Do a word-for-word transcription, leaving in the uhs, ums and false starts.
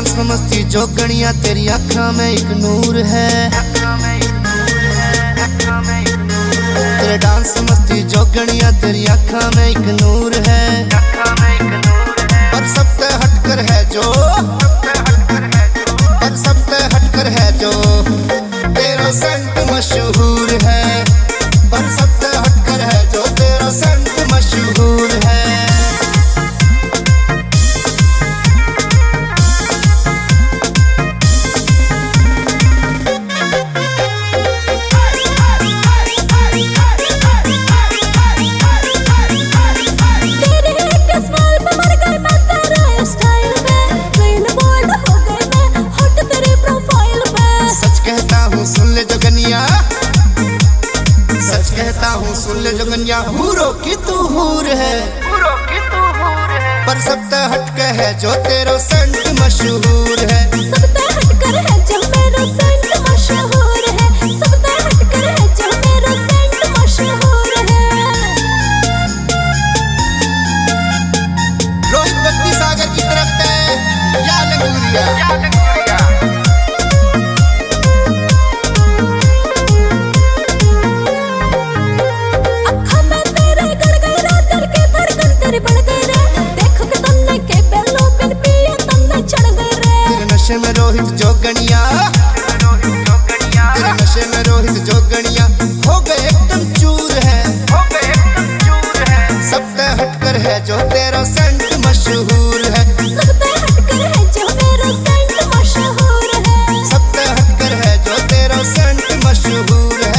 Dance में मस्ती जोगणिया तेरी आँखों में एक नूर है। तेरे डांस में मस्ती जोगणिया तेरी आँखों में एक नूर है। पर सबसे हटकर है जो पर सबसे हटकर है जो तेरा सेंट मशहूर है। पर सबसे हटकर है जो तेरा सेंट मशहूर है। सच कहता हूँ सुन ले जोगनिया, हूरों की तू हूर है। पर सबसे हटके है जो तेरा सेंट मशहूर है। सबसे हटकर है जो मेरा सेंट मशहूर है। सबसे हटकर है जो मेरा सेंट मशहूर है। रोहित भक्ति सागर की तरफ से या लंगूरिया। नशे में रोहित जोगणिया, तेरे नशे में रोहित जोगणिया हो गए एकदम चूर है। सबसे हटकर है जो तेरा सेंट मशहूर है। सबसे हटकर है जो मेरा सेंट मशहूर है। सबसे हटकर है जो तेरा सेंट मशहूर है।